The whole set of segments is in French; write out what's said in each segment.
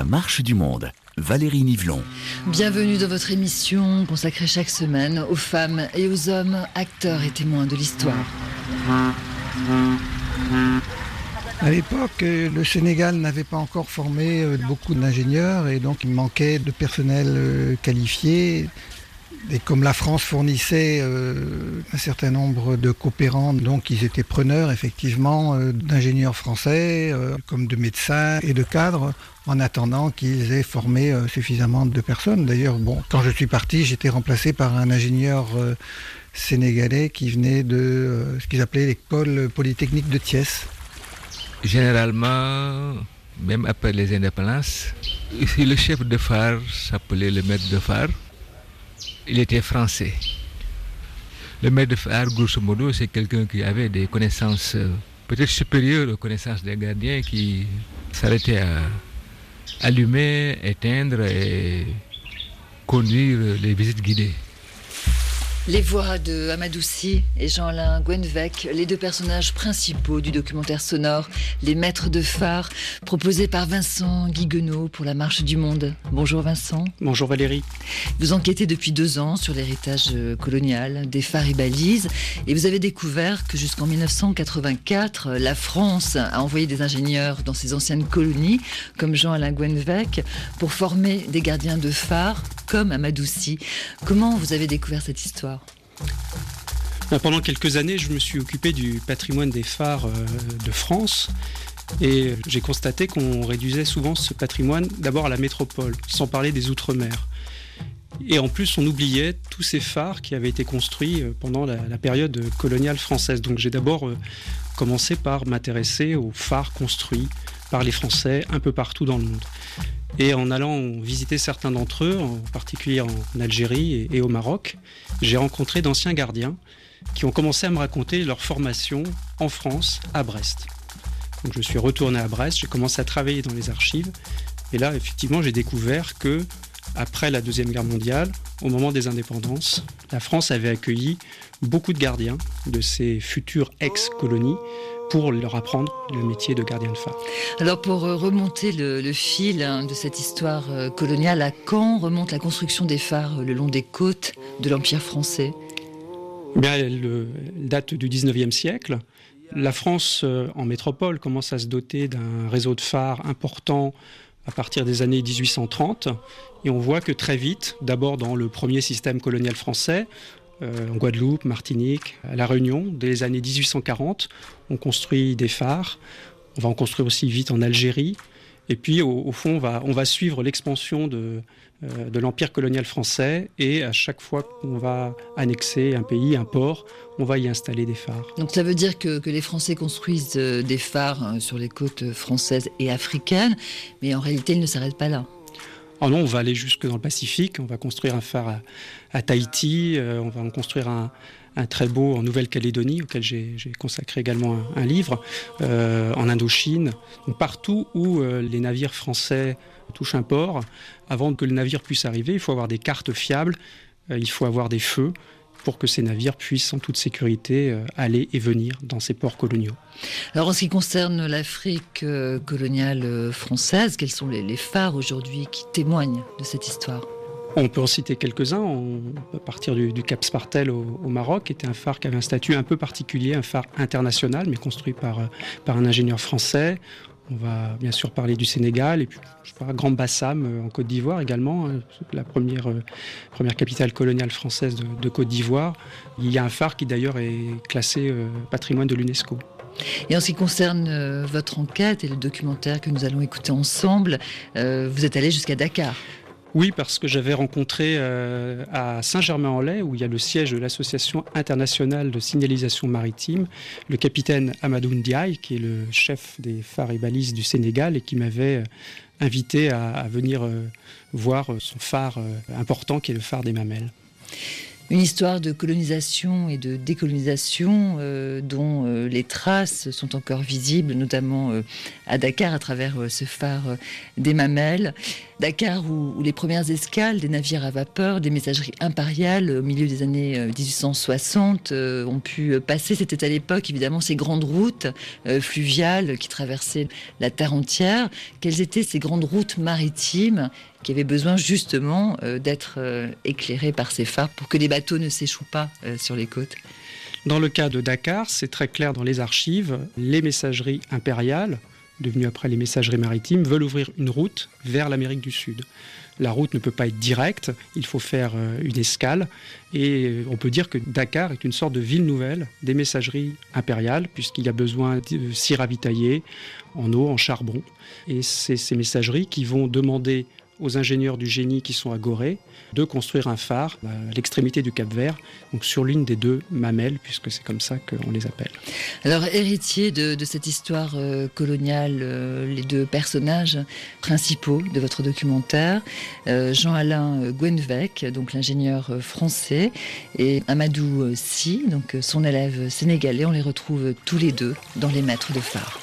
La marche du monde. Valérie Nivelon. Bienvenue dans votre émission consacrée chaque semaine aux femmes et aux hommes, acteurs et témoins de l'histoire. À l'époque, le Sénégal n'avait pas encore formé beaucoup d'ingénieurs et donc il manquait de personnel qualifié. Et comme la France fournissait un certain nombre de coopérants, donc ils étaient preneurs effectivement d'ingénieurs français, comme de médecins et de cadres, en attendant qu'ils aient formé suffisamment de personnes. D'ailleurs, quand je suis parti, j'étais remplacé par un ingénieur sénégalais qui venait de ce qu'ils appelaient l'école polytechnique de Thiès. Généralement, même après les indépendances, ici le chef de phare s'appelait le maître de phare. Il était français. Le maître de phare, grosso modo, c'est quelqu'un qui avait des connaissances peut-être supérieures aux connaissances des gardiens, qui s'arrêtait à allumer, éteindre et conduire les visites guidées. Les voix de Amadou Sy et Jean-Alain Gouenvec, les deux personnages principaux du documentaire sonore Les Maîtres de phare, proposé par Vincent Guiguenot pour La Marche du Monde. Bonjour Vincent. Bonjour Valérie. Vous enquêtez depuis 2 ans sur l'héritage colonial des phares et balises et vous avez découvert que jusqu'en 1984, la France a envoyé des ingénieurs dans ses anciennes colonies, comme Jean-Alain Gouenvec, pour former des gardiens de phares comme Amadou Sy. Comment vous avez découvert cette histoire ? Pendant quelques années, je me suis occupé du patrimoine des phares de France et j'ai constaté qu'on réduisait souvent ce patrimoine d'abord à la métropole, sans parler des Outre-mer. Et en plus, on oubliait tous ces phares qui avaient été construits pendant la période coloniale française. Donc j'ai d'abord commencé par m'intéresser aux phares construits par les Français un peu partout dans le monde. Et en allant visiter certains d'entre eux, en particulier en Algérie et au Maroc, j'ai rencontré d'anciens gardiens qui ont commencé à me raconter leur formation en France, à Brest. Donc je suis retourné à Brest, j'ai commencé à travailler dans les archives. Et là, effectivement, j'ai découvert que, après la Deuxième Guerre mondiale, au moment des indépendances, la France avait accueilli beaucoup de gardiens de ces futures ex-colonies pour leur apprendre le métier de gardien de phare. Alors pour remonter le fil de cette histoire coloniale, à quand remonte la construction des phares le long des côtes de l'Empire français ? Elle date du 19e siècle. La France, en métropole, commence à se doter d'un réseau de phares important à partir des années 1830. Et on voit que très vite, d'abord dans le premier système colonial français, en Guadeloupe, Martinique, à La Réunion, dès les années 1840, on construit des phares. On va en construire aussi vite en Algérie. Et puis, au fond, on va suivre l'expansion de l'empire colonial français. Et à chaque fois qu'on va annexer un pays, un port, on va y installer des phares. Donc ça veut dire que les Français construisent des phares sur les côtes françaises et africaines. Mais en réalité, ils ne s'arrêtent pas là. Oh non, on va aller jusque dans le Pacifique, on va construire un phare à Tahiti, on va en construire un très beau en Nouvelle-Calédonie, auquel j'ai consacré également un livre, en Indochine. Donc partout où les navires français touchent un port, avant que le navire puisse arriver, il faut avoir des cartes fiables, il faut avoir des feux, pour que ces navires puissent en toute sécurité aller et venir dans ces ports coloniaux. Alors en ce qui concerne l'Afrique coloniale française, quels sont les phares aujourd'hui qui témoignent de cette histoire ? On peut en citer quelques-uns. On peut partir du Cap Spartel au Maroc, qui était un phare qui avait un statut un peu particulier, un phare international, mais construit par un ingénieur français. On va bien sûr parler du Sénégal et puis Grand Bassam en Côte d'Ivoire également, la première capitale coloniale française de Côte d'Ivoire. Il y a un phare qui d'ailleurs est classé patrimoine de l'UNESCO. Et en ce qui concerne votre enquête et le documentaire que nous allons écouter ensemble, vous êtes allé jusqu'à Dakar. Oui, parce que j'avais rencontré à Saint-Germain-en-Laye, où il y a le siège de l'Association internationale de signalisation maritime, le capitaine Amadou Ndiaye, qui est le chef des phares et balises du Sénégal et qui m'avait invité à venir voir son phare important, qui est le phare des Mamelles. Une histoire de colonisation et de décolonisation dont les traces sont encore visibles, notamment à Dakar, à travers ce phare des Mamelles. Dakar où les premières escales des navires à vapeur, des messageries impériales au milieu des années 1860 ont pu passer. C'était à l'époque évidemment ces grandes routes fluviales qui traversaient la terre entière. Quelles étaient ces grandes routes maritimes qui avaient besoin justement d'être éclairées par ces phares pour que les bateaux ne s'échouent pas sur les côtes? Dans le cas de Dakar, c'est très clair dans les archives, les messageries impériales, devenues après les messageries maritimes, veulent ouvrir une route vers l'Amérique du Sud. La route ne peut pas être directe, il faut faire une escale, et on peut dire que Dakar est une sorte de ville nouvelle des messageries impériales, puisqu'il y a besoin de s'y ravitailler en eau, en charbon. Et c'est ces messageries qui vont demander aux ingénieurs du génie qui sont à Gorée de construire un phare à l'extrémité du Cap-Vert, donc sur l'une des deux mamelles, puisque c'est comme ça qu'on les appelle. Alors, héritier de cette histoire coloniale, les deux personnages principaux de votre documentaire, Jean-Alain Gouenvec, donc l'ingénieur français, et Amadou Sy, donc son élève sénégalais, on les retrouve tous les deux dans Les Maîtres de phare.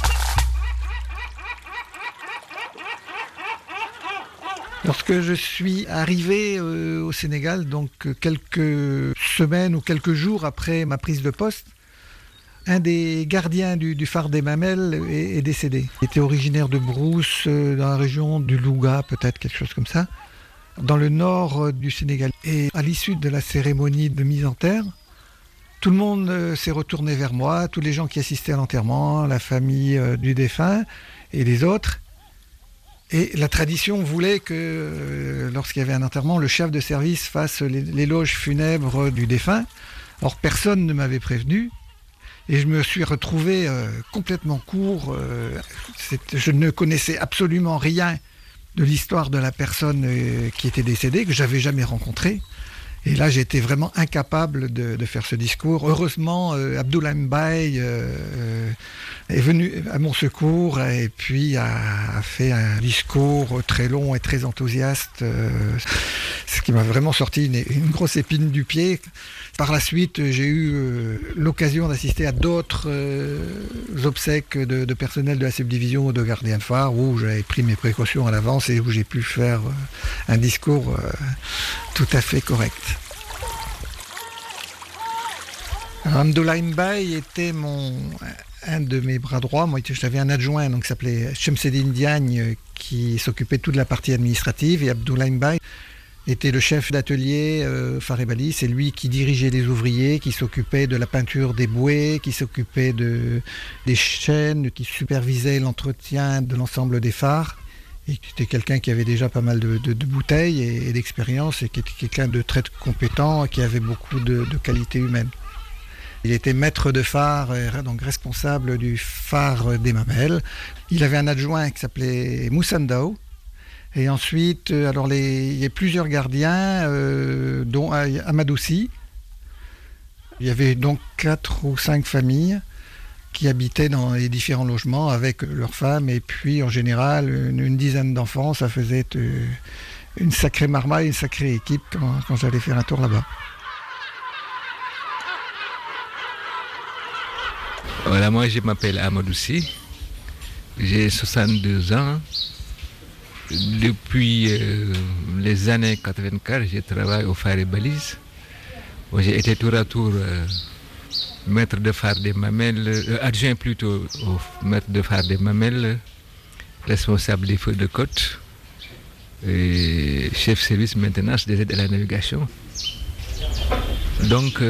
Lorsque je suis arrivé au Sénégal, donc quelques semaines ou quelques jours après ma prise de poste, un des gardiens du phare des Mamelles est décédé. Il était originaire de Brousse, dans la région du Louga, peut-être quelque chose comme ça, dans le nord du Sénégal. Et à l'issue de la cérémonie de mise en terre, tout le monde s'est retourné vers moi, tous les gens qui assistaient à l'enterrement, la famille du défunt et les autres. Et la tradition voulait que, lorsqu'il y avait un enterrement, le chef de service fasse l'éloge funèbre du défunt. Or, personne ne m'avait prévenu. Et je me suis retrouvé complètement court. Je ne connaissais absolument rien de l'histoire de la personne qui était décédée, que j'avais jamais rencontrée. Et là, j'étais vraiment incapable de faire ce discours. Heureusement, Abdoulaye Mbaye est venu à mon secours et puis a fait un discours très long et très enthousiaste, ce qui m'a vraiment sorti une grosse épine du pied. Par la suite, j'ai eu l'occasion d'assister à d'autres obsèques de personnel de la subdivision ou de gardien de phare où j'avais pris mes précautions à l'avance et où j'ai pu faire un discours tout à fait correct. Abdoulaye Mbaye était un de mes bras droits. Moi, j'avais un adjoint donc, qui s'appelait Chemseddine Diagne qui s'occupait de toute la partie administrative et Abdoulaye Mbaye était le chef d'atelier phare et balise. C'est lui qui dirigeait les ouvriers, qui s'occupait de la peinture des bouées, qui s'occupait des chaînes, qui supervisait l'entretien de l'ensemble des phares. Et c'était quelqu'un qui avait déjà pas mal de bouteilles et d'expérience et qui était quelqu'un de très compétent et qui avait beaucoup de qualités humaines. Il était maître de phare, donc responsable du phare des Mamelles. Il avait un adjoint qui s'appelait Moussandao. Et ensuite, il y a plusieurs gardiens, dont Amadou Sy. Il y avait donc 4 ou 5 familles qui habitaient dans les différents logements avec leurs femmes. Et puis, en général, une dizaine d'enfants. Ça faisait une sacrée marmaille, une sacrée équipe quand j'allais faire un tour là-bas. Voilà, moi je m'appelle Amadou Sy, j'ai 62 ans. Depuis les années 84, je travaille au phare et balise. Bon, j'ai été tour à tour maître de phare des Mamelles, adjoint plutôt au maître de phare des Mamelles, responsable des feux de côte, et chef service maintenance des aides à la navigation. Donc,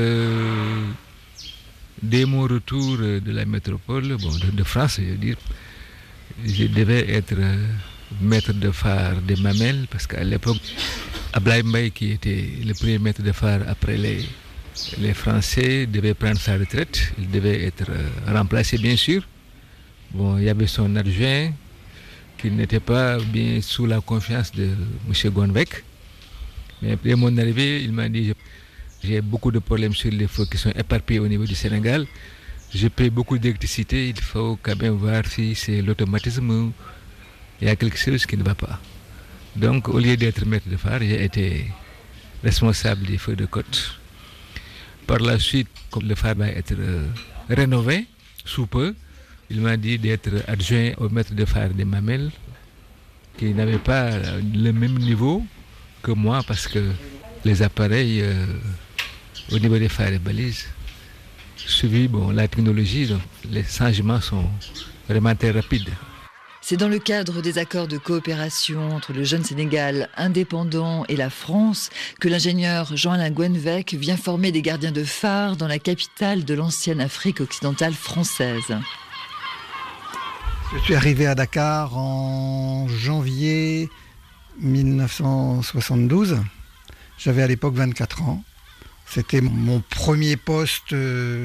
dès mon retour de la métropole, de France, je veux dire, je devais être maître de phare des Mamelles, parce qu'à l'époque, Abdoulaye Mbaye, qui était le premier maître de phare après les Français, devait prendre sa retraite. Il devait être remplacé, bien sûr. Bon, il y avait son adjoint, qui n'était pas bien sous la confiance de M. Gouenvec. Mais après mon arrivée, il m'a dit... J'ai beaucoup de problèmes sur les feux qui sont éparpillés au niveau du Sénégal. Je paye beaucoup d'électricité. Il faut quand même voir si c'est l'automatisme ou il y a quelque chose qui ne va pas. Donc, au lieu d'être maître de phare, j'ai été responsable des feux de côte. Par la suite, comme le phare va être rénové sous peu, il m'a dit d'être adjoint au maître de phare des Mamelles. qui n'avaient pas le même niveau que moi, parce que les appareils, au niveau des phares et balises, suivi la technologie, donc les changements sont vraiment très rapides. C'est dans le cadre des accords de coopération entre le jeune Sénégal indépendant et la France que l'ingénieur Jean-Alain Gouenvec vient former des gardiens de phare dans la capitale de l'ancienne Afrique occidentale française. Je suis arrivé à Dakar en janvier 1972. J'avais à l'époque 24 ans. C'était mon premier poste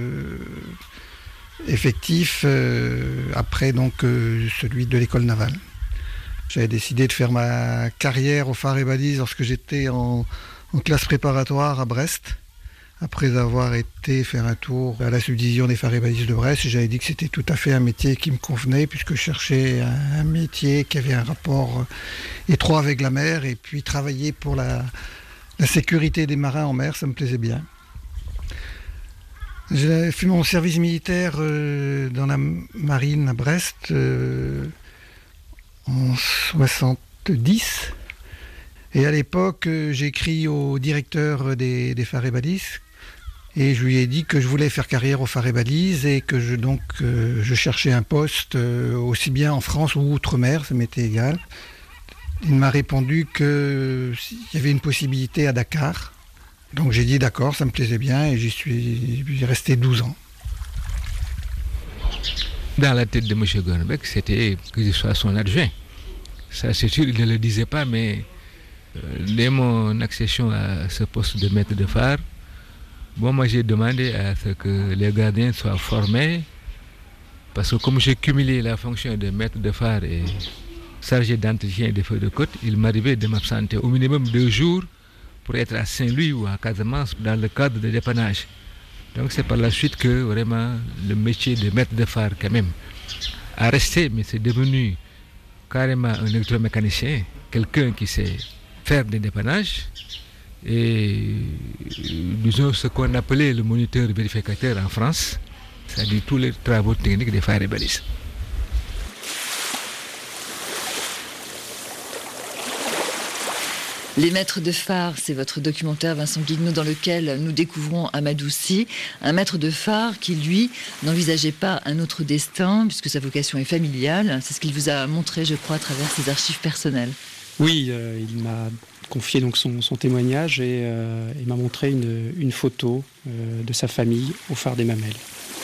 effectif après celui de l'école navale. J'avais décidé de faire ma carrière au phare et balises lorsque j'étais en classe préparatoire à Brest. Après avoir été faire un tour à la subdivision des phares et balises de Brest, j'avais dit que c'était tout à fait un métier qui me convenait, puisque je cherchais un métier qui avait un rapport étroit avec la mer, et puis travailler pour la sécurité des marins en mer, ça me plaisait bien. J'ai fait mon service militaire dans la marine à Brest en 70. Et à l'époque, j'ai écrit au directeur des phares et balises et je lui ai dit que je voulais faire carrière aux phares et balises et que je cherchais un poste aussi bien en France ou outre-mer, ça m'était égal. Il m'a répondu qu'il y avait une possibilité à Dakar. Donc j'ai dit d'accord, ça me plaisait bien et j'y suis resté 12 ans. Dans la tête de M. Gouenvec, c'était que je sois son adjoint. Ça, c'est sûr, il ne le disait pas, mais dès mon accession à ce poste de maître de phare, moi j'ai demandé à ce que les gardiens soient formés, parce que comme j'ai cumulé la fonction de maître de phare et chargé d'entretien des feux de côte, il m'arrivait de m'absenter au minimum 2 jours pour être à Saint-Louis ou à Casamance dans le cadre de dépannage. Donc c'est par la suite que vraiment le métier de maître de phare quand même a resté, mais c'est devenu carrément un électromécanicien, quelqu'un qui sait faire des dépannages et disons ce qu'on appelait le moniteur vérificateur en France, c'est-à-dire tous les travaux techniques des phares et balises. Les maîtres de phare, c'est votre documentaire Vincent Guignot dans lequel nous découvrons Amadou Sy, un maître de phare qui, lui, n'envisageait pas un autre destin puisque sa vocation est familiale. C'est ce qu'il vous a montré, je crois, à travers ses archives personnelles. Oui, il m'a confié donc son témoignage et il m'a montré une photo de sa famille au phare des Mamelles.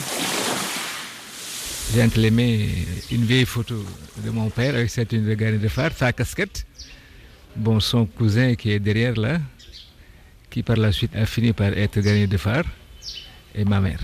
J'ai entre les mains une vieille photo de mon père avec cette tenue de gardien de phare, sa casquette. Son cousin qui est derrière là, qui par la suite a fini par être gardien de phare, et ma mère.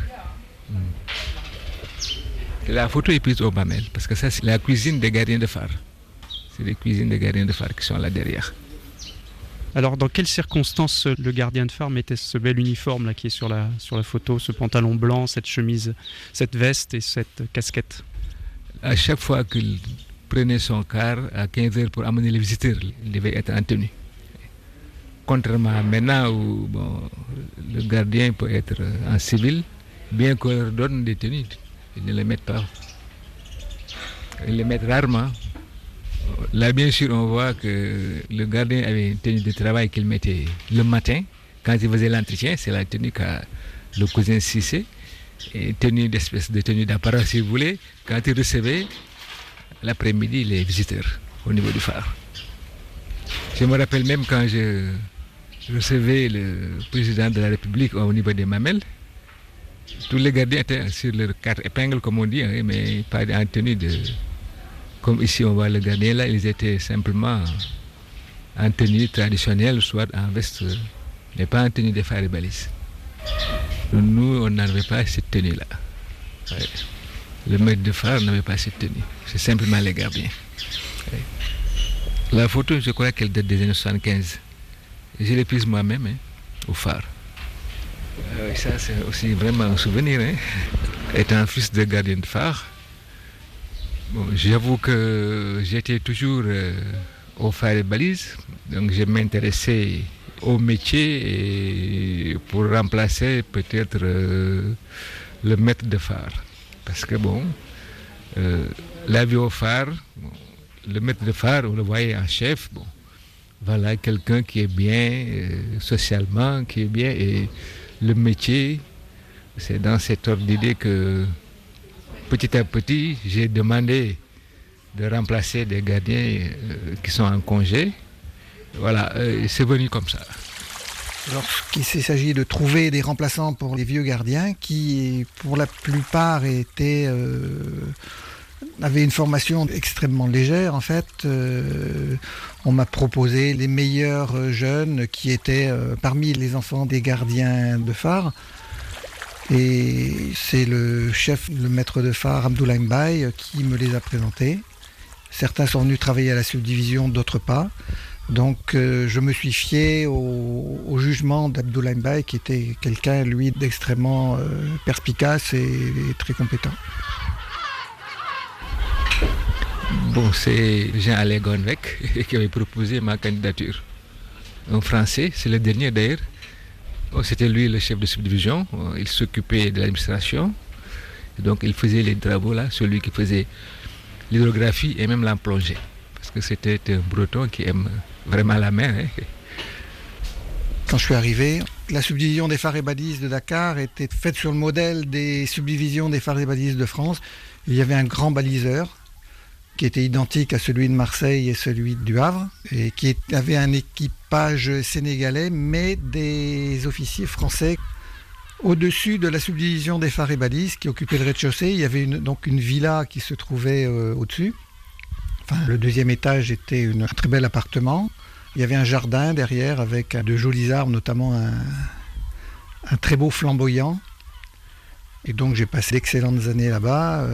La photo est prise au Mamelles, parce que ça c'est la cuisine des gardiens de phare. C'est les cuisines des gardiens de phare qui sont là derrière. Alors dans quelles circonstances le gardien de phare mettait ce bel uniforme là qui est sur la photo, ce pantalon blanc, cette chemise, cette veste et cette casquette? À chaque fois qu'il prenait son car à 15h pour amener les visiteurs, il devait être en tenue. Contrairement à maintenant où le gardien peut être en civil, bien qu'on leur donne des tenues, ils ne les mettent pas. Ils les mettent rarement. Là, bien sûr, on voit que le gardien avait une tenue de travail qu'il mettait le matin. Quand il faisait l'entretien, c'est la tenue qu'a le cousin Cissé. Et tenue d'espèce de tenue d'apparat, si vous voulez, quand il recevait l'après-midi les visiteurs au niveau du phare. Je me rappelle même quand je recevais le président de la République au niveau des Mamelles, tous les gardiens étaient sur leur carte épingle, comme on dit, mais pas en tenue de... Comme ici on voit le gardien là, ils étaient simplement en tenue traditionnelle, soit en veste, mais pas en tenue de phares et balises. Nous, on n'avait pas cette tenue-là. Ouais. Le maître de phare n'avait pas cette tenue. C'est simplement les gardiens. Ouais. La photo, je crois qu'elle date des années 75. Je l'ai prise moi-même au phare. Ça, c'est aussi vraiment un souvenir. Étant fils de gardien de phare, j'avoue que j'étais toujours au phare et balises. Donc je m'intéressais au métier et pour remplacer peut-être le maître de phare. Parce que la vie au phare, Le maître de phare, on le voyait en chef. Bon, voilà, quelqu'un qui est bien socialement, qui est bien. Et le métier, c'est dans cet ordre d'idée que petit à petit, j'ai demandé de remplacer des gardiens qui sont en congé. Voilà, c'est venu comme ça. Lorsqu'il s'agit de trouver des remplaçants pour les vieux gardiens qui, pour la plupart, avaient une formation extrêmement légère, en fait, on m'a proposé les meilleurs jeunes qui étaient parmi les enfants des gardiens de phare. Et c'est le maître de phare, Abdoulaye Mbaye, qui me les a présentés. Certains sont venus travailler à la subdivision, d'autres pas. Donc je me suis fié au jugement d'Abdoulaye Mbaye, qui était quelqu'un, lui, d'extrêmement perspicace et très compétent. Bon, c'est Jean-Alain Gonvec qui avait proposé ma candidature. Un Français, c'est le dernier d'ailleurs. C'était lui le chef de subdivision, il s'occupait de l'administration. Donc il faisait les travaux là, celui qui faisait l'hydrographie et même la plongée. Parce que c'était un breton qui aime vraiment la mer. Hein. Quand je suis arrivé, la subdivision des phares et balises de Dakar était faite sur le modèle des subdivisions des phares et balises de France. Il y avait un grand baliseur qui était identique à celui de Marseille et celui du Havre, et qui avait un équipage sénégalais, mais des officiers français. Au-dessus de la subdivision des phares et balises, qui occupait le rez-de-chaussée, il y avait donc une villa qui se trouvait au-dessus. Enfin, le deuxième étage était un très bel appartement. Il y avait un jardin derrière avec de jolis arbres, notamment un très beau flamboyant. Et donc j'ai passé d'excellentes années là-bas.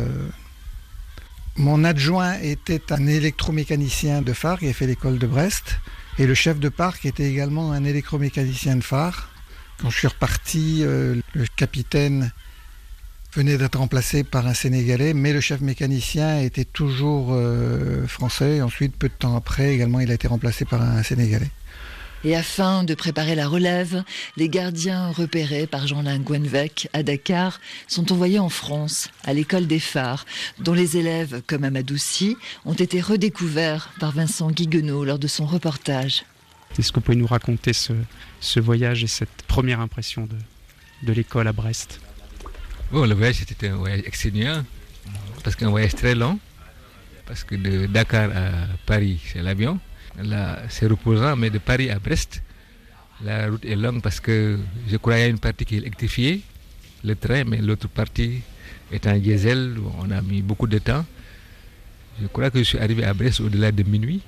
Mon adjoint était un électromécanicien de phare qui a fait l'école de Brest. Et le chef de parc était également un électromécanicien de phare. Quand je suis reparti, le capitaine venait d'être remplacé par un Sénégalais, mais le chef mécanicien était toujours français. Ensuite, peu de temps après, également, il a été remplacé par un Sénégalais. Et afin de préparer la relève, les gardiens repérés par Jean-Alain Gonvec à Dakar sont envoyés en France, à l'école des phares, dont les élèves, comme Amadou Sy, ont été redécouverts par Vincent Guiguenot lors de son reportage. Est-ce que vous pouvez nous raconter ce voyage et cette première impression de l'école à Brest? Bon, le voyage c'était un voyage exténuant, parce qu'un voyage très long, parce que de Dakar à Paris, c'est l'avion. Là, c'est reposant, mais de Paris à Brest, la route est longue parce que je crois qu'il y a une partie qui est électrifiée, le train, mais l'autre partie est en diesel, on a mis beaucoup de temps. Je crois que je suis arrivé à Brest au-delà de minuit.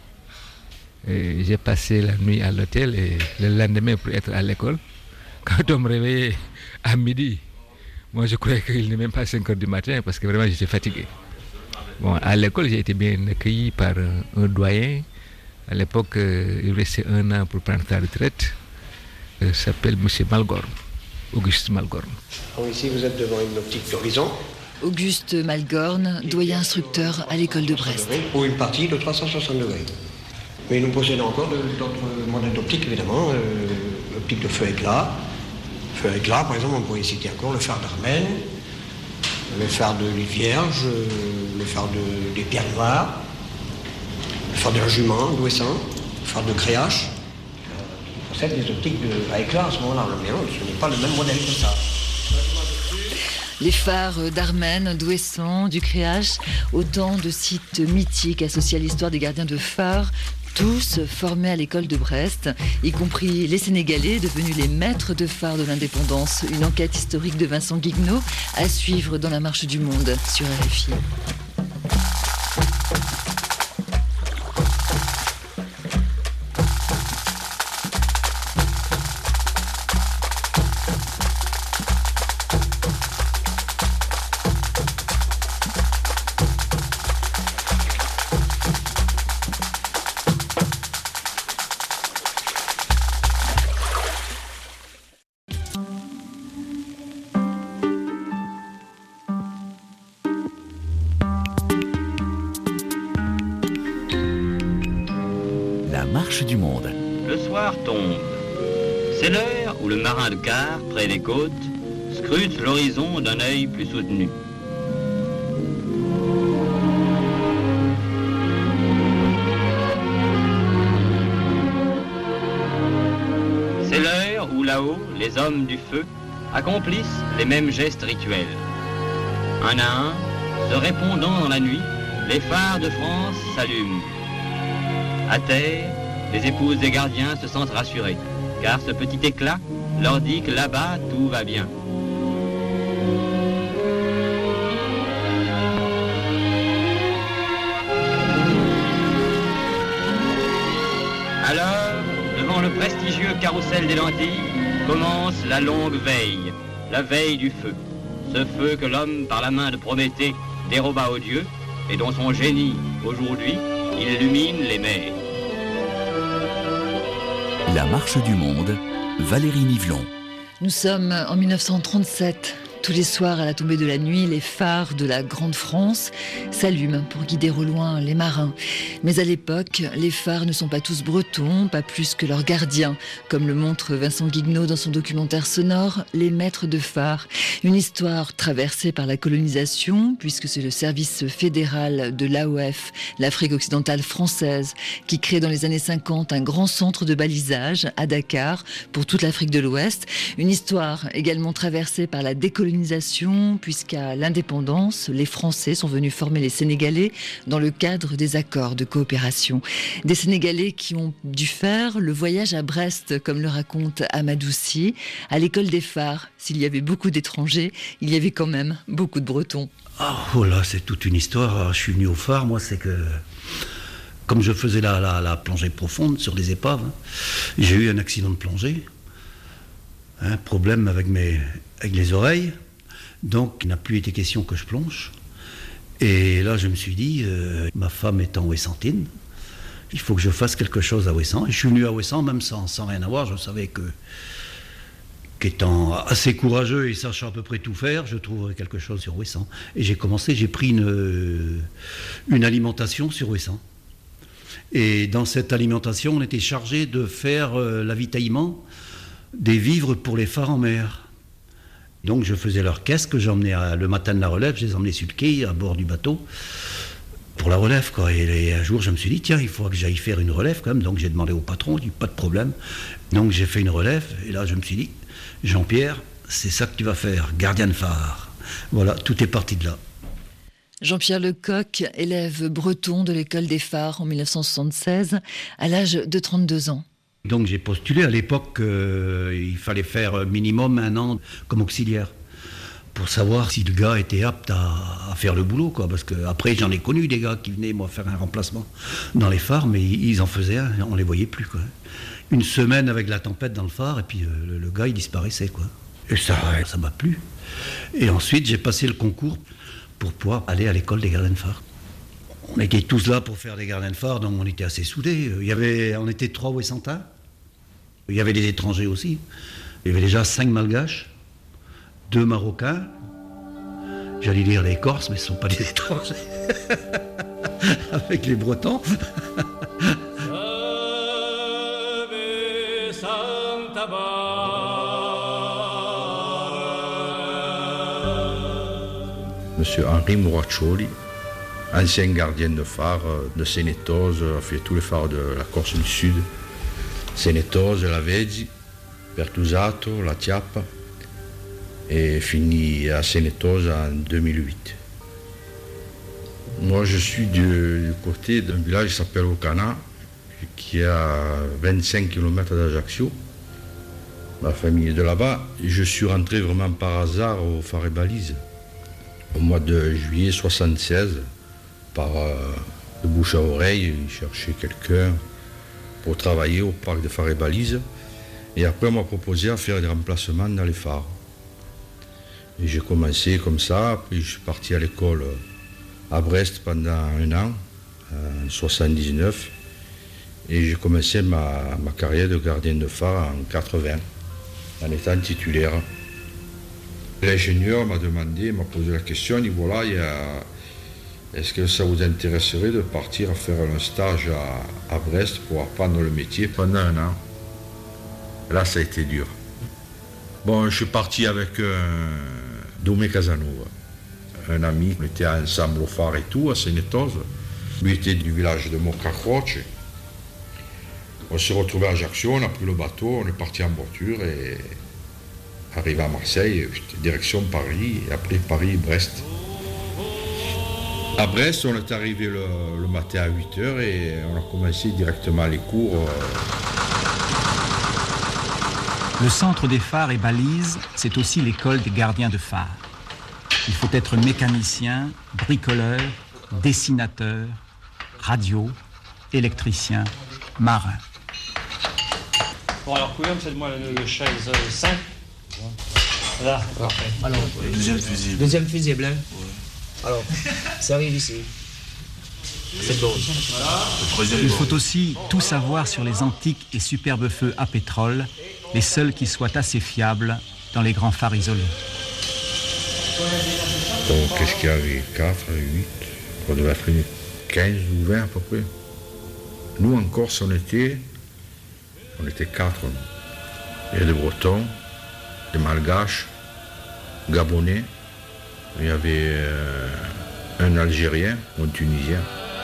Et j'ai passé la nuit à l'hôtel et le lendemain pour être à l'école. Quand on me réveillait à midi, moi je croyais qu'il n'est même pas 5 heures du matin parce que vraiment j'étais fatigué. Bon, à l'école, j'ai été bien accueilli par un doyen. À l'époque, il restait 1 an pour prendre sa retraite. Il s'appelle M. Malgorn, Auguste Malgorn. Donc ici, vous êtes devant une optique d'horizon. Auguste Malgorn, doyen instructeur à l'école de Brest. Pour une partie de 360 degrés. Mais nous possédons encore d'autres modèles d'optique, évidemment. L'optique de feu éclat. Feu éclat, par exemple, on pourrait citer encore le phare d'Armen, le phare de l'île Vierge, le phare des Pierres Noires, le phare de la Jument, d'Ouessant, le phare de Créache. On possède des optiques à éclat à ce moment-là. Mais non, ce n'est pas le même modèle que ça. Les phares d'Armen, d'Ouessant, du Créache, autant de sites mythiques associés à l'histoire des gardiens de phare, tous formés à l'école de Brest, y compris les Sénégalais devenus les maîtres de phare de l'indépendance. Une enquête historique de Vincent Guiguenot à suivre dans La Marche du Monde sur RFI. La marche du monde. Le soir tombe. C'est l'heure où le marin de quart, près des côtes, scrute l'horizon d'un œil plus soutenu. les hommes du feu accomplissent les mêmes gestes rituels. Un à un, se répondant dans la nuit, les phares de France s'allument. À terre, les épouses des gardiens se sentent rassurées, car ce petit éclat leur dit que là-bas, tout va bien. Alors, devant le prestigieux carrousel des lentilles, commence la longue veille, la veille du feu. Ce feu que l'homme, par la main de Prométhée, déroba aux dieux, et dont son génie, aujourd'hui, illumine les mers. La marche du monde, Valérie Nivelon. Nous sommes en 1937. Tous les soirs, à la tombée de la nuit, les phares de la Grande France s'allument pour guider au loin les marins. Mais à l'époque, les phares ne sont pas tous bretons, pas plus que leurs gardiens, comme le montre Vincent Guignot dans son documentaire sonore « Les maîtres de phare ». Une histoire traversée par la colonisation, puisque c'est le service fédéral de l'AOF, l'Afrique occidentale française, qui crée dans les années 50 un grand centre de balisage à Dakar pour toute l'Afrique de l'Ouest. Une histoire également traversée par la décolonisation, puisqu'à l'indépendance, les Français sont venus former les Sénégalais dans le cadre des accords de coopération. Des Sénégalais qui ont dû faire le voyage à Brest, comme le raconte Amadou Sy. À l'école des phares, s'il y avait beaucoup d'étrangers, il y avait quand même beaucoup de Bretons. Oh là, c'est toute une histoire. Je suis venu au phare, moi, c'est que... Comme je faisais la plongée profonde sur les épaves, j'ai eu un accident de plongée. Un problème avec les oreilles, donc il n'a plus été question que je plonge. Et là je me suis dit, ma femme étant ouessantine, il faut que je fasse quelque chose à Ouessant. Et je suis venu à Ouessant même sans rien avoir. Je savais qu'étant assez courageux et sachant à peu près tout faire, je trouverais quelque chose sur Ouessant. Et j'ai pris une alimentation sur Ouessant. Et dans cette alimentation, on était chargé de faire l'avitaillement des vivres pour les phares en mer. Donc je faisais leur caisse que j'emmenais le matin de la relève, je les emmenais sur le quai à bord du bateau pour la relève, quoi. Et un jour je me suis dit, tiens, il faut que j'aille faire une relève quand même. Donc j'ai demandé au patron, il dit pas de problème. Donc j'ai fait une relève et là je me suis dit, Jean-Pierre, c'est ça que tu vas faire, gardien de phare. Voilà, tout est parti de là. Jean-Pierre Lecoq, élève breton de l'école des phares en 1976, à l'âge de 32 ans. Donc j'ai postulé à l'époque, il fallait faire minimum 1 an comme auxiliaire pour savoir si le gars était apte à faire le boulot, quoi. Parce qu'après j'en ai connu des gars qui venaient moi faire un remplacement dans les phares, mais ils en faisaient un, on les voyait plus, quoi. Une semaine avec la tempête dans le phare et puis le gars il disparaissait, quoi. Et ça m'a plu. Et ensuite j'ai passé le concours pour pouvoir aller à l'école des gardiens de phare. On était tous là pour faire des gardiens de phare, donc on était assez soudés. On était 3 Ouessantins. Il y avait des étrangers aussi. Il y avait déjà 5 Malgaches, 2 Marocains. J'allais dire les Corses, mais ce ne sont pas des étrangers. Avec les Bretons. Monsieur Henri Mouraccioli, ancien gardien de phare de Sénétose, a fait tous les phares de la Corse du Sud, Sénétose, La Veggi, Pertusato, La Chiappa, et fini à Sénétose en 2008. Moi je suis du côté d'un village qui s'appelle Ocana, qui est à 25 km d'Ajaccio. Ma famille est de là-bas. Je suis rentré vraiment par hasard au phare et balise au mois de juillet 1976. Par de bouche à oreille, il cherchait quelqu'un pour travailler au parc de phare et balise. Et après, on m'a proposé à faire des remplacements dans les phares. Et j'ai commencé comme ça, puis je suis parti à l'école à Brest pendant 1 an, en 1979. Et j'ai commencé ma carrière de gardien de phare en 1980, en étant titulaire. L'ingénieur m'a posé la question, il dit voilà, est-ce que ça vous intéresserait de partir à faire un stage à Brest pour apprendre le métier pendant 1 an? Là, ça a été dur. Bon, je suis parti avec Domé Casanova, un ami. On était ensemble au phare et tout, à Sénétose. Lui était du village de Mocacroce. On s'est retrouvés à Ajaccio, on a pris le bateau, on est parti en voiture et Arrivé à Marseille, direction Paris, et après Paris-Brest. À Brest, on est arrivé le matin à 8h et on a commencé directement les cours. Le centre des phares et balises, c'est aussi l'école des gardiens de phares. Il faut être mécanicien, bricoleur, dessinateur, radio, électricien, marin. Bon alors, Couillon, faites-moi le chaise 5. Là, parfait. Alors, deuxième fusible. Deuxième fusible, hein. Ouais. Alors, ça arrive ici. C'est bon. Il faut aussi tout savoir sur les antiques et superbes feux à pétrole, les seuls qui soient assez fiables dans les grands phares isolés. Donc, qu'est-ce qu'il y avait 4, 8, on devait être 15 ou 20 à peu près. Nous, en Corse, on était 4. Il y a des Bretons, des Malgaches, Gabonais, il y avait un Algérien, un Tunisien.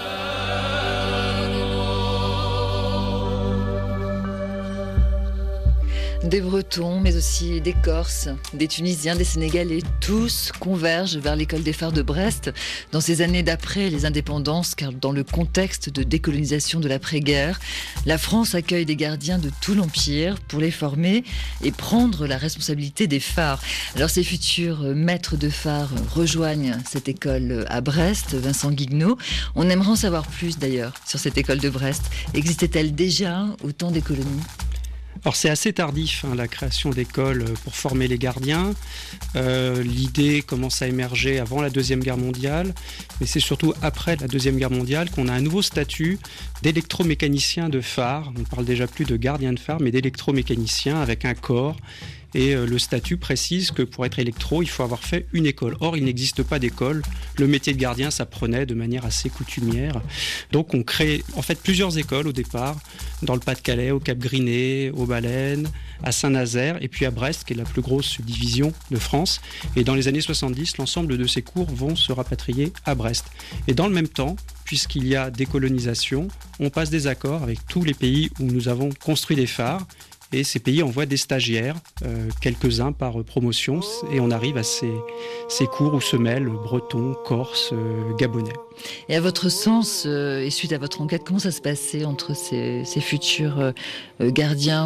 Des Bretons, mais aussi des Corses, des Tunisiens, des Sénégalais, tous convergent vers l'école des phares de Brest dans ces années d'après les indépendances, car dans le contexte de décolonisation de l'après-guerre, la France accueille des gardiens de tout l'Empire pour les former et prendre la responsabilité des phares. Alors ces futurs maîtres de phares rejoignent cette école à Brest, Vincent Guignot. On aimerait en savoir plus d'ailleurs sur cette école de Brest. Existait-elle déjà au temps des colonies ? Alors c'est assez tardif, la création d'écoles pour former les gardiens. L'idée commence à émerger avant la Deuxième Guerre mondiale, mais c'est surtout après la Deuxième Guerre mondiale qu'on a un nouveau statut d'électromécanicien de phare. On ne parle déjà plus de gardien de phare, mais d'électromécanicien avec un corps. Et le statut précise que pour être électro, il faut avoir fait une école. Or, il n'existe pas d'école. Le métier de gardien s'apprenait de manière assez coutumière. Donc, on crée en fait plusieurs écoles au départ, dans le Pas-de-Calais, au Cap-Griné, aux Baleines, à Saint-Nazaire, et puis à Brest, qui est la plus grosse subdivision de France. Et dans les années 70, l'ensemble de ces cours vont se rapatrier à Brest. Et dans le même temps, puisqu'il y a décolonisation, on passe des accords avec tous les pays où nous avons construit des phares. Et ces pays envoient des stagiaires, quelques-uns par promotion, et on arrive à ces cours où se mêlent bretons, corses, gabonais. Et à votre sens, et suite à votre enquête, comment ça se passait entre ces futurs gardiens ?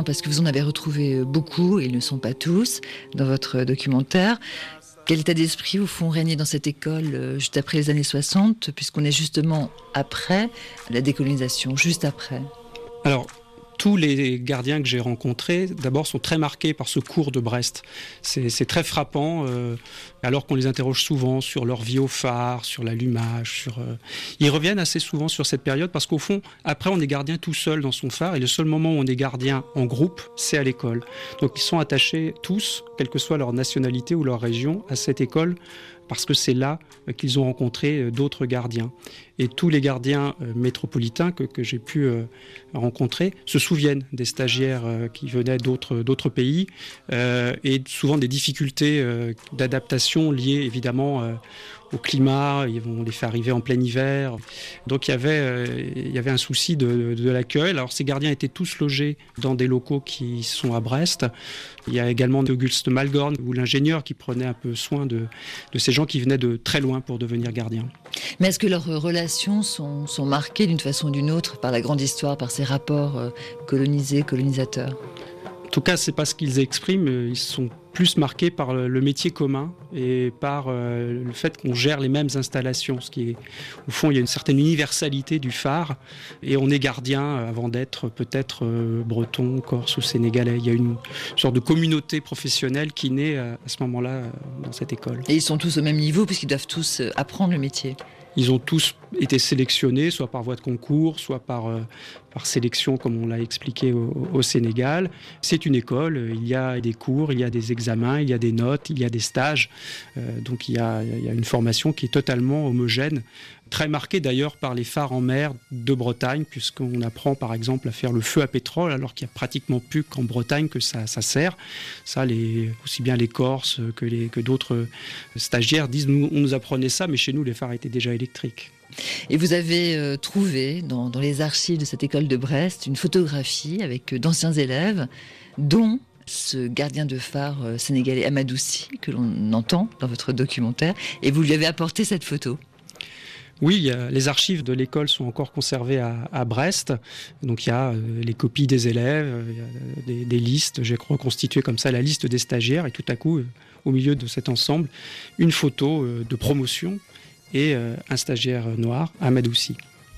Parce que vous en avez retrouvé beaucoup, et ils ne sont pas tous, dans votre documentaire. Quel état d'esprit vous font régner dans cette école juste après les années 60, puisqu'on est justement après la décolonisation, juste après ? Alors, tous les gardiens que j'ai rencontrés, d'abord, sont très marqués par ce cours de Brest. C'est très frappant, alors qu'on les interroge souvent sur leur vie au phare, sur l'allumage. Ils reviennent assez souvent sur cette période parce qu'au fond, après, on est gardien tout seul dans son phare et le seul moment où on est gardien en groupe, c'est à l'école. Donc, ils sont attachés tous, quelle que soit leur nationalité ou leur région, à cette école parce que c'est là qu'ils ont rencontré d'autres gardiens. Et tous les gardiens métropolitains que j'ai pu rencontrer se souviennent des stagiaires qui venaient d'autres pays et souvent des difficultés d'adaptation liées évidemment au climat. On les fait arriver en plein hiver. Donc il y avait un souci de l'accueil. Alors ces gardiens étaient tous logés dans des locaux qui sont à Brest. Il y a également Auguste Malgorn, ou l'ingénieur qui prenait un peu soin de ces gens qui venaient de très loin pour devenir gardiens. Mais est-ce que leurs relations sont marquées d'une façon ou d'une autre par la grande histoire, par ces rapports colonisés-colonisateurs ? En tout cas, c'est pas ce qu'ils expriment. Ils sont plus marqués par le métier commun et par le fait qu'on gère les mêmes installations. Ce qui est, au fond, il y a une certaine universalité du phare et on est gardien avant d'être peut-être breton, corse ou sénégalais. Il y a une sorte de communauté professionnelle qui naît à ce moment-là dans cette école. Et ils sont tous au même niveau puisqu'ils doivent tous apprendre le métier. Ils ont tous été sélectionnés, soit par voie de concours, soit par sélection, comme on l'a expliqué au Sénégal. C'est une école, il y a des cours, il y a des examens, il y a des notes, il y a des stages. Donc il y a une formation qui est totalement homogène, très marquée d'ailleurs par les phares en mer de Bretagne, puisqu'on apprend par exemple à faire le feu à pétrole, alors qu'il n'y a pratiquement plus qu'en Bretagne que ça sert. Ça, aussi bien les Corses que d'autres stagiaires disent, on nous apprenait ça, mais chez nous les phares étaient déjà électriques. Et vous avez trouvé dans les archives de cette école de Brest une photographie avec d'anciens élèves, dont ce gardien de phare sénégalais Amadou Sy, que l'on entend dans votre documentaire, et vous lui avez apporté cette photo. Oui, les archives de l'école sont encore conservées à Brest. Donc il y a les copies des élèves, il y a des listes. J'ai reconstitué comme ça la liste des stagiaires et tout à coup, au milieu de cet ensemble, une photo de promotion et un stagiaire noir, Amadou Sy.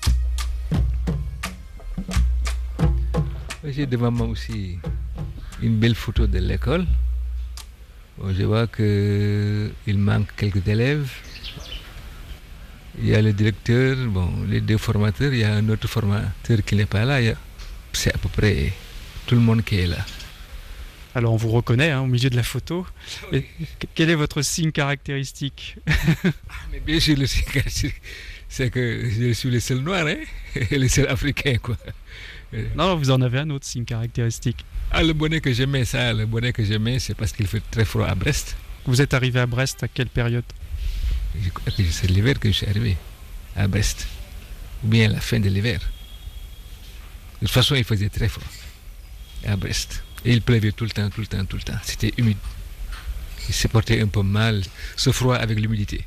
J'ai devant moi aussi une belle photo de l'école. Je vois qu'il manque quelques élèves. Il y a le directeur, les deux formateurs, il y a un autre formateur qui n'est pas là. C'est à peu près tout le monde qui est là. Alors on vous reconnaît au milieu de la photo. Et quel est votre signe caractéristique? Mais bien sûr, le signe caractéristique, c'est que je suis le seul noir, le seul africain, quoi. Non, vous en avez un autre signe caractéristique. Le bonnet que je mets, c'est parce qu'il fait très froid à Brest. Vous êtes arrivé à Brest à quelle période? Je crois que c'est l'hiver que je suis arrivé à Brest, ou bien à la fin de l'hiver. De toute façon, il faisait très froid à Brest. Et il pleuvait tout le temps. C'était humide. Il se portait un peu mal, ce froid avec l'humidité.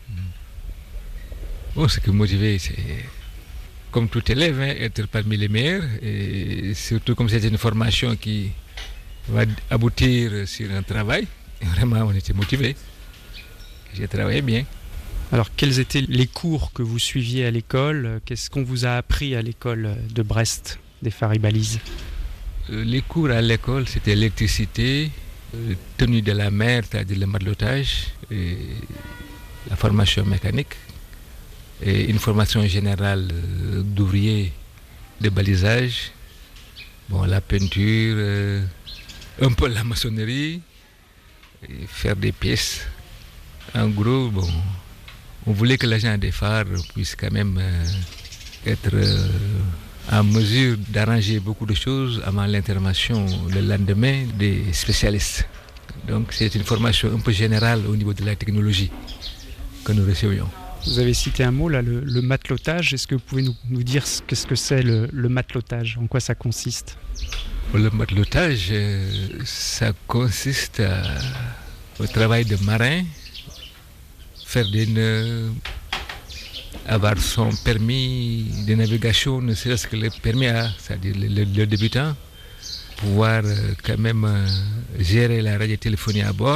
Bon, ce qui me motivait, c'est, comme tout élève, être parmi les meilleurs. Et surtout comme c'était une formation qui va aboutir sur un travail. Et vraiment, on était motivés. J'ai travaillé bien. Alors, quels étaient les cours que vous suiviez à l'école? Qu'est-ce qu'on vous a appris à l'école de Brest, des phares et balises? Les cours à l'école, c'était l'électricité, tenue de la mer, c'est-à-dire le matelotage, et la formation mécanique, et une formation générale d'ouvrier de balisage, la peinture, un peu la maçonnerie, et faire des pièces. En gros, on voulait que l'agent des phares puisse quand même être en mesure d'arranger beaucoup de choses avant l'intervention le lendemain des spécialistes. Donc c'est une formation un peu générale au niveau de la technologie que nous recevions. Vous avez cité un mot là, le matelotage. Est-ce que vous pouvez nous dire ce que c'est le matelotage? En quoi ça consiste? Le matelotage, ça consiste au travail de marin, faire des nœuds, avoir son permis de navigation, ne serait-ce que le permis A, c'est-à-dire le débutant, pouvoir quand même gérer la radiotéléphonie à bord,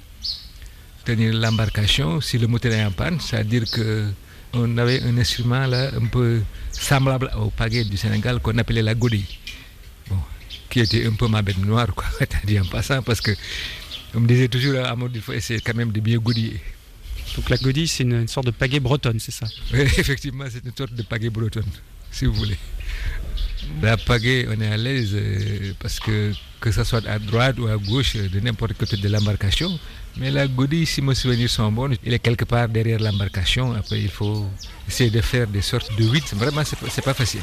tenir l'embarcation si le moteur est en panne, c'est-à-dire qu'on avait un instrument là un peu semblable au pagaie du Sénégal qu'on appelait la godille, qui était un peu ma bête noire, quoi, dit en passant, parce que on me disait toujours à mode, il faut essayer quand même de bien godiller. Donc la godille, c'est une sorte de pagaie bretonne, c'est ça? Oui, effectivement, c'est une sorte de pagaie bretonne, si vous voulez. La pagaie, on est à l'aise parce que ça soit à droite ou à gauche de n'importe quel côté de l'embarcation. Mais la godille, si mes souvenirs sont bons, il est quelque part derrière l'embarcation. Après, il faut essayer de faire des sortes de huit. Vraiment, c'est pas facile.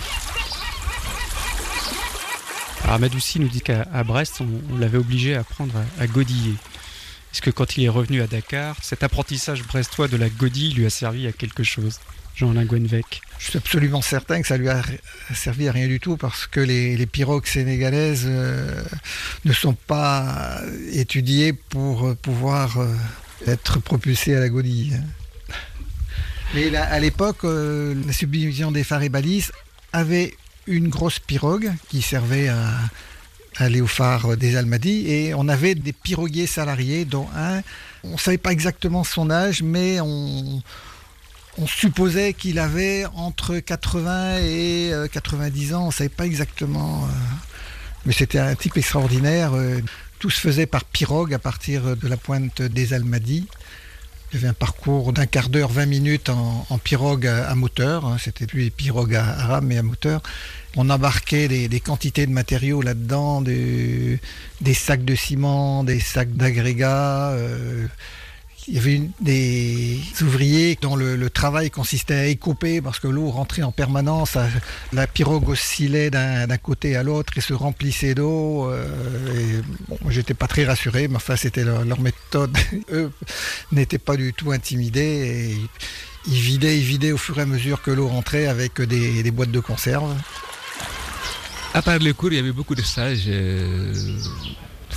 Alors Amadou Sy nous dit qu'à Brest, on l'avait obligé à apprendre à godiller. Est-ce que quand il est revenu à Dakar, cet apprentissage brestois de la godille lui a servi à quelque chose? Jean-Alain Gouenvec. Je suis absolument certain que ça lui a servi à rien du tout parce que les pirogues sénégalaises ne sont pas étudiées pour pouvoir être propulsées à la godille. Mais à l'époque, la subdivision des phares et balises avait une grosse pirogue qui servait à aller au phare des Almadies et on avait des piroguiers salariés dont un, on ne savait pas exactement son âge, mais on supposait qu'il avait entre 80 et 90 ans, on ne savait pas exactement, mais c'était un type extraordinaire. Tout se faisait par pirogue à partir de la pointe des Almadies. Il y avait un parcours d'un quart d'heure, 20 minutes en pirogue à moteur, c'était plus les pirogues à rame mais à moteur. On embarquait des quantités de matériaux là-dedans, des sacs de ciment, des sacs d'agrégats. Il y avait des ouvriers dont le travail consistait à écouper parce que l'eau rentrait en permanence. La pirogue oscillait d'un côté à l'autre et se remplissait d'eau. J'étais pas très rassuré, mais enfin c'était leur méthode. Eux n'étaient pas du tout intimidés. Et ils vidaient au fur et à mesure que l'eau rentrait avec des boîtes de conserve. À part les cours, il y avait beaucoup de stages.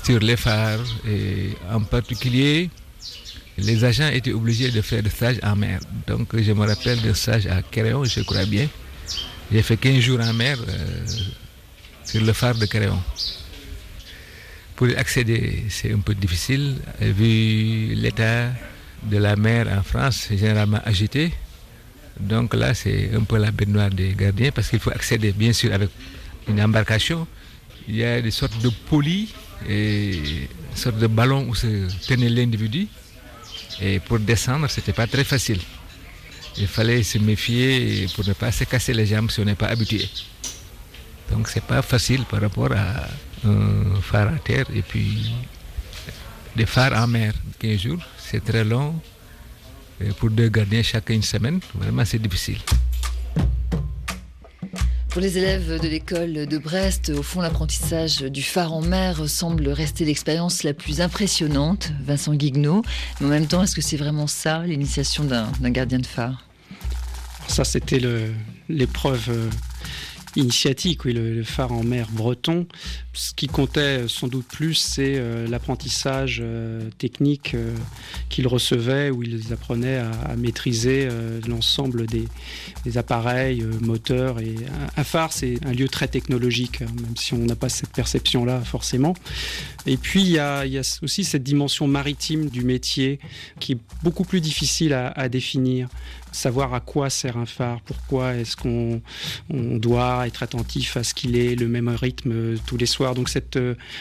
sur les phares. Et en particulier, les agents étaient obligés de faire des stages en mer. Donc je me rappelle d'un stage à Créon, je crois bien. J'ai fait 15 jours en mer sur le phare de Créon. Pour y accéder, c'est un peu difficile, vu l'état de la mer en France, généralement agité. Donc là, c'est un peu la bête noire des gardiens, parce qu'il faut accéder, bien sûr, avec une embarcation. Il y a des sortes de poulies, et des sortes de ballons où se tenait l'individu. Et pour descendre, ce n'était pas très facile. Il fallait se méfier pour ne pas se casser les jambes si on n'est pas habitué. Donc c'est pas facile par rapport à un phare à terre et puis des phares en mer. 15 jours, c'est très long. Et pour 2 gardiens, chacun une semaine, vraiment c'est difficile. Pour les élèves de l'école de Brest, au fond, l'apprentissage du phare en mer semble rester l'expérience la plus impressionnante, Vincent Guignot. Mais en même temps, est-ce que c'est vraiment ça, l'initiation d'un gardien de phare ? Ça, c'était l'épreuve initiatique, oui, le phare en mer breton. Ce qui comptait sans doute plus, c'est l'apprentissage technique qu'ils recevaient, où ils apprenaient à maîtriser l'ensemble des appareils, moteurs. Et un phare, c'est un lieu très technologique, même si on n'a pas cette perception-là forcément. Et puis, il y a aussi cette dimension maritime du métier qui est beaucoup plus difficile à définir. Savoir à quoi sert un phare, pourquoi est-ce qu'on doit être attentif à ce qu'il ait le même rythme tous les soirs. Donc cette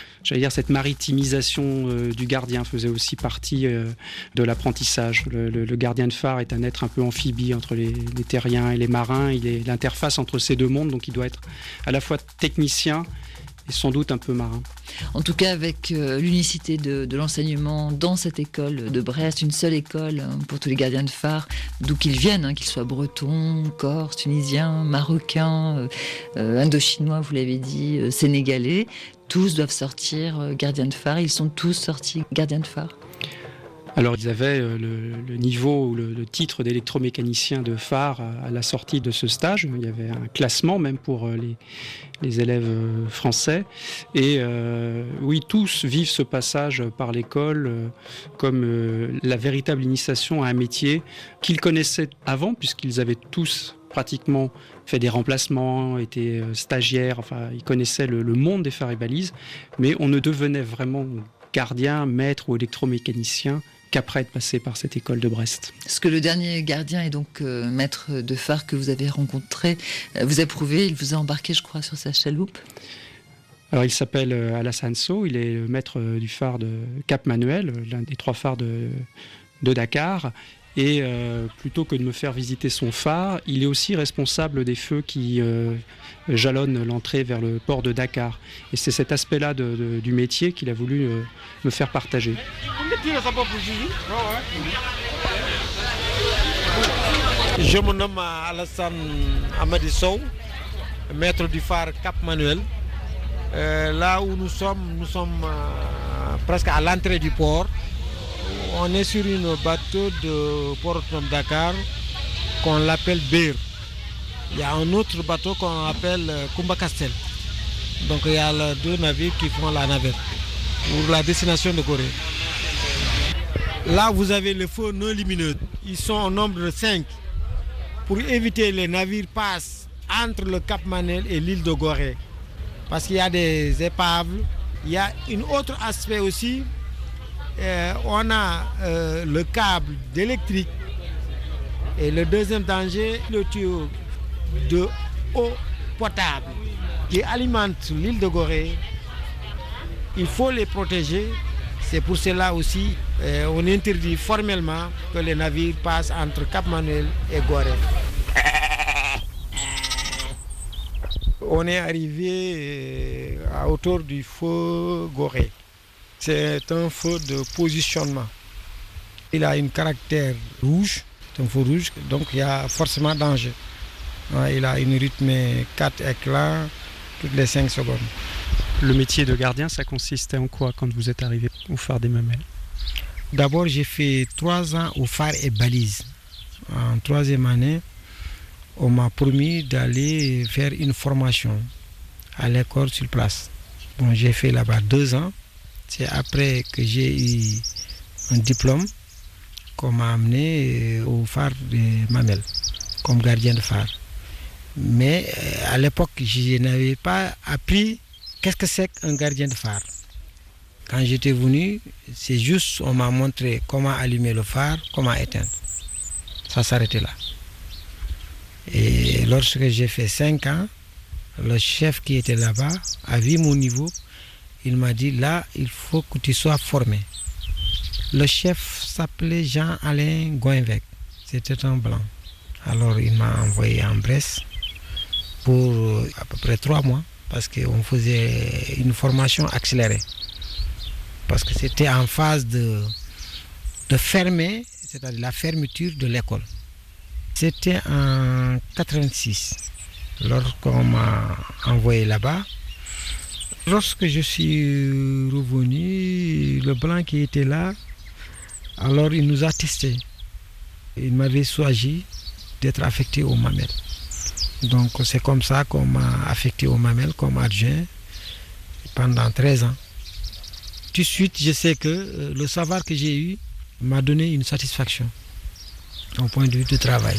maritimisation du gardien faisait aussi partie de l'apprentissage. Le gardien de phare est un être un peu amphibie entre les terriens et les marins. Il est l'interface entre ces deux mondes, donc il doit être à la fois technicien et sans doute un peu marin. En tout cas, avec l'unicité de l'enseignement dans cette école de Brest, une seule école pour tous les gardiens de phare, d'où qu'ils viennent, qu'ils soient bretons, corses, tunisiens, marocains, indochinois, vous l'avez dit, sénégalais, tous doivent sortir gardiens de phare. Ils sont tous sortis gardiens de phare. Alors ils avaient le niveau ou le titre d'électromécanicien de phare à la sortie de ce stage. Il y avait un classement même pour les élèves français. Et oui, tous vivent ce passage par l'école comme la véritable initiation à un métier qu'ils connaissaient avant, puisqu'ils avaient tous pratiquement fait des remplacements, étaient stagiaires, enfin ils connaissaient le monde des phares et balises, mais on ne devenait vraiment gardien, maître ou électromécanicien qu'après être passé par cette école de Brest. Ce que le dernier gardien et donc maître de phare que vous avez rencontré vous a prouvé, il vous a embarqué, je crois, sur sa chaloupe. Alors il s'appelle Alassane Sow, il est le maître du phare de Cap Manuel, l'un des 3 phares de Dakar. Et plutôt que de me faire visiter son phare, il est aussi responsable des feux qui jalonnent l'entrée vers le port de Dakar. Et c'est cet aspect-là du métier qu'il a voulu me faire partager. Je me nomme Alassane Amadi Sow, maître du phare Cap Manuel. Là où nous sommes presque à l'entrée du port. On est sur une bateau de port autonome Dakar qu'on l'appelle Bir. Il y a un autre bateau qu'on appelle Kumba Castel. Donc il y a 2 navires qui font la navette pour la destination de Gorée. Là vous avez les feux non lumineux. Ils sont au nombre de 5 pour éviter les navires passent entre le Cap Manuel et l'île de Gorée. Parce qu'il y a des épaves. Il y a un autre aspect aussi. On a le câble d'électrique et le deuxième danger, le tuyau de eau potable qui alimente l'île de Gorée. Il faut les protéger. C'est pour cela aussi on interdit formellement que les navires passent entre Cap Manuel et Gorée. On est arrivé à hauteur du feu Gorée. C'est un feu de positionnement. Il a un caractère rouge, c'est un feu rouge, donc il y a forcément danger. Il a une rythme 4 éclats toutes les 5 secondes. Le métier de gardien, ça consistait en quoi quand vous êtes arrivé au phare des Mamelles? D'abord, j'ai fait 3 ans au phare et balises. En 3e année, on m'a promis d'aller faire une formation à l'école sur place. Bon, j'ai fait là-bas 2 ans. C'est après que j'ai eu un diplôme qu'on m'a amené au phare de Mamel, comme gardien de phare. Mais à l'époque, je n'avais pas appris qu'est-ce que c'est qu'un gardien de phare. Quand j'étais venu, c'est juste, on m'a montré comment allumer le phare, comment éteindre. Ça s'arrêtait là. Et lorsque j'ai fait 5 ans, le chef qui était là-bas a vu mon niveau. Il m'a dit, là, il faut que tu sois formé. Le chef s'appelait Jean-Alain Goinvec. C'était un blanc. Alors, il m'a envoyé en Bresse pour à peu près 3 mois, parce qu'on faisait une formation accélérée. Parce que c'était en phase de fermer, c'est-à-dire la fermeture de l'école. C'était en 86, lorsqu'on m'a envoyé là-bas. Lorsque je suis revenu, le blanc qui était là, alors il nous a testés. Il m'avait choisi d'être affecté au Mamel. Donc c'est comme ça qu'on m'a affecté au Mamel comme adjoint pendant 13 ans. Tout de suite, je sais que le savoir que j'ai eu m'a donné une satisfaction au point de vue du travail.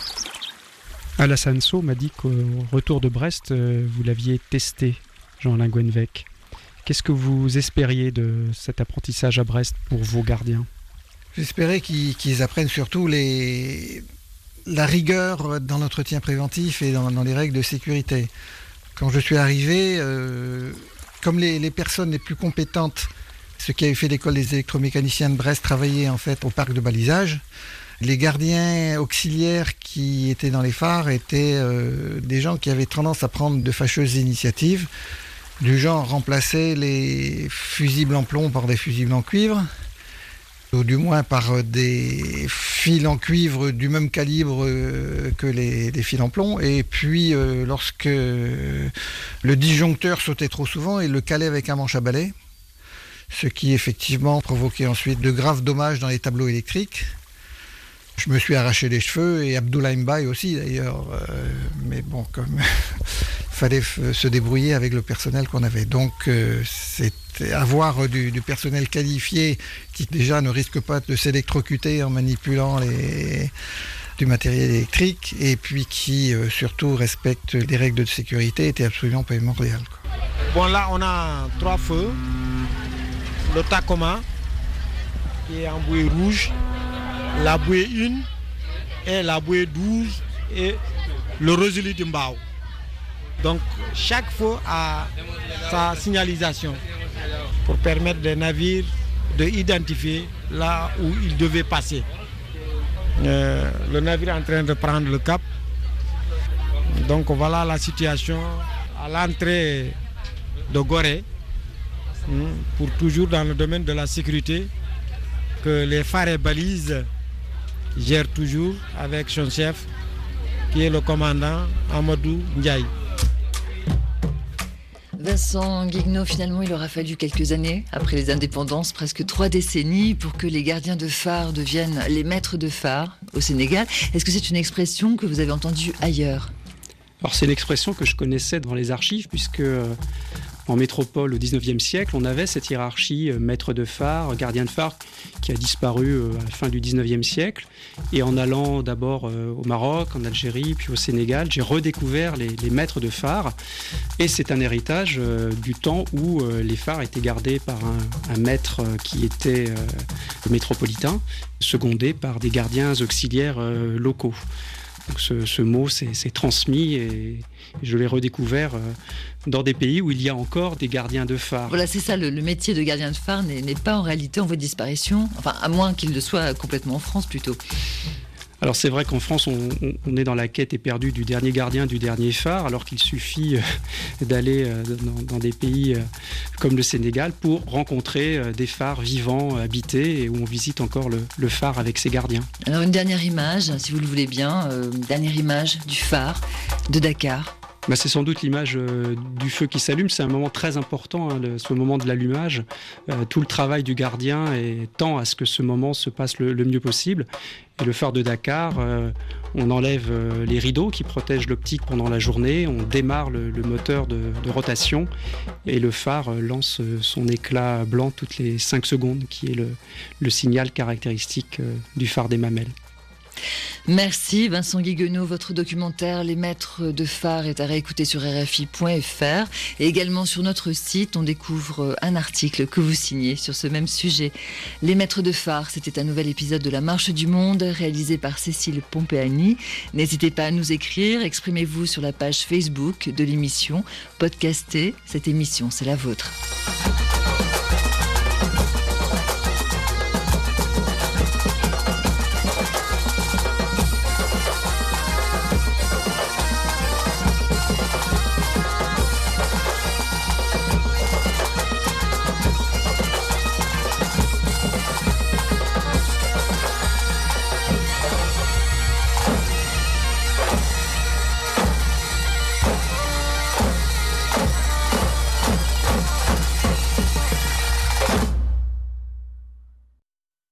Alassane Sow m'a dit qu'au retour de Brest, vous l'aviez testé, Jean-Alain Goinvec. Qu'est-ce que vous espériez de cet apprentissage à Brest pour vos gardiens? J'espérais qu'ils apprennent surtout la rigueur dans l'entretien préventif et dans les règles de sécurité. Quand je suis arrivé, comme les personnes les plus compétentes, ceux qui avaient fait l'école des électromécaniciens de Brest travaillaient en fait au parc de balisage, les gardiens auxiliaires qui étaient dans les phares étaient des gens qui avaient tendance à prendre de fâcheuses initiatives, du genre remplacer les fusibles en plomb par des fusibles en cuivre, ou du moins par des fils en cuivre du même calibre que les fils en plomb. Et puis lorsque le disjoncteur sautait trop souvent, il le calait avec un manche à balai, ce qui effectivement provoquait ensuite de graves dommages dans les tableaux électriques. Je me suis arraché les cheveux, et Abdoulaye Mbaye aussi d'ailleurs, mais bon, comme il fallait se débrouiller avec le personnel qu'on avait. Donc c'était avoir du personnel qualifié qui déjà ne risque pas de s'électrocuter en manipulant du matériel électrique, et puis qui surtout respecte les règles de sécurité, était absolument primordial. Bon, là on a 3 feux, le Tacoma qui est en bouée rouge, la bouée 1 et la bouée 12 et le Rosely de Mbao. Donc chaque feu a sa signalisation pour permettre des navires d'identifier là où ils devaient passer. Le navire est en train de prendre le cap. Donc voilà la situation à l'entrée de Gorée, pour toujours dans le domaine de la sécurité, que les phares et balises gèrent toujours avec son chef, qui est le commandant Amadou Ndiaye. Vincent Guignot, finalement, il aura fallu quelques années, après les indépendances, presque 3 décennies, pour que les gardiens de phare deviennent les maîtres de phare au Sénégal. Est-ce que c'est une expression que vous avez entendue ailleurs? Alors c'est une expression que je connaissais dans les archives, puisque en métropole au XIXe siècle, on avait cette hiérarchie maître de phare, gardien de phare, qui a disparu à la fin du XIXe siècle. Et en allant d'abord au Maroc, en Algérie, puis au Sénégal, j'ai redécouvert les maîtres de phare. Et c'est un héritage du temps où les phares étaient gardés par un maître qui était métropolitain, secondé par des gardiens auxiliaires locaux. Donc ce mot s'est transmis et je l'ai redécouvert dans des pays où il y a encore des gardiens de phare. Voilà, c'est ça, le métier de gardien de phare n'est pas en réalité en voie de disparition, enfin à moins qu'il le soit complètement en France plutôt. Alors c'est vrai qu'en France, on est dans la quête éperdue du dernier gardien, du dernier phare, alors qu'il suffit d'aller dans des pays comme le Sénégal pour rencontrer des phares vivants, habités, et où on visite encore le phare avec ses gardiens. Alors une dernière image, si vous le voulez bien, dernière image du phare de Dakar. C'est sans doute l'image du feu qui s'allume. C'est un moment très important, ce moment de l'allumage. Tout le travail du gardien tend à ce que ce moment se passe le mieux possible. Et le phare de Dakar, on enlève les rideaux qui protègent l'optique pendant la journée, on démarre le moteur de rotation et le phare lance son éclat blanc toutes les 5 secondes, qui est le signal caractéristique du phare des Mamelles. Merci Vincent Guiguenot. Votre documentaire Les Maîtres de Phare est à réécouter sur RFI.fr et également sur notre site. On découvre un article que vous signez sur ce même sujet. Les Maîtres de Phare, c'était un nouvel épisode de La Marche du Monde réalisé par Cécile Pompeani. N'hésitez pas à nous écrire, exprimez-vous sur la page Facebook de l'émission. Podcastez, cette émission, c'est la vôtre.